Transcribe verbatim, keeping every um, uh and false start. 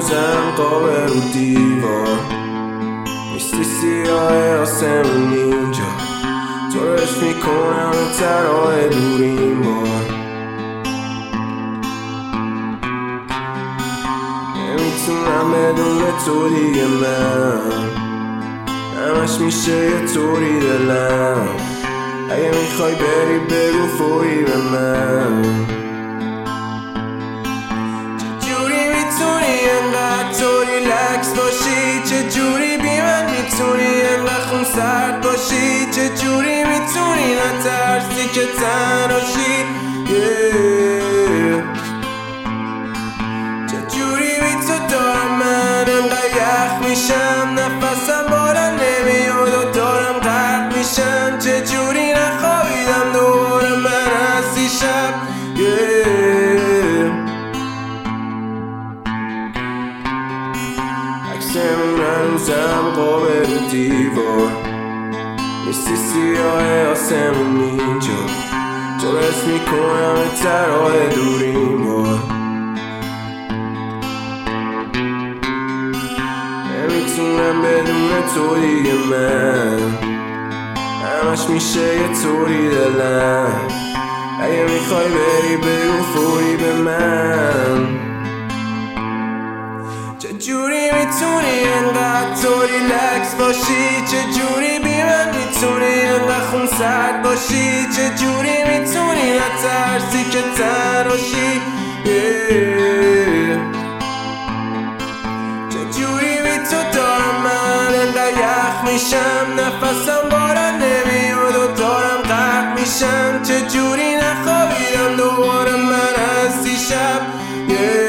هنوزم قابل رو دیوار نیستی سیاه آسمون اینجا طورش میکنم تراه دوریم بار نمیتونم بدون تو دیگه من همش میشه یه طوری دلم اگه میخوای بری بگو فوری به من چجوری میتونی انقدر تو ریلکس باشی چجوری بی من میتونی انقدر خون سرد باشی چجوری میتونی نترسی که تنهاشی yeah. چجوری بی تو دارم من انقدر یخ میشم نفسم بالا نمیاد و دارم غرق میشم چجوری نخوابیدم دوباره من از دیشب yeah. عکسمون هنوزم قابل دیوار نیستی سیاه آسمون اینجا جرس میکنم تراه دوریم بار نمیتونم بدون تو دیگه من همش میشه یه طوری دلم اگه میخوای بری بگو فوری به من چجوری میتونی انقدر تو ریلکس باشی چجوری بی من میتونی انقدر خون سرد باشی چجوری میتونی نترسی که تنهاشی yeah. چجوری بی تو دارم من انقدر یخ میشم نفسم بالا نمیاد و دارم غرق میشم چجوری نخوابیدم دوباره من از دیشب yeah.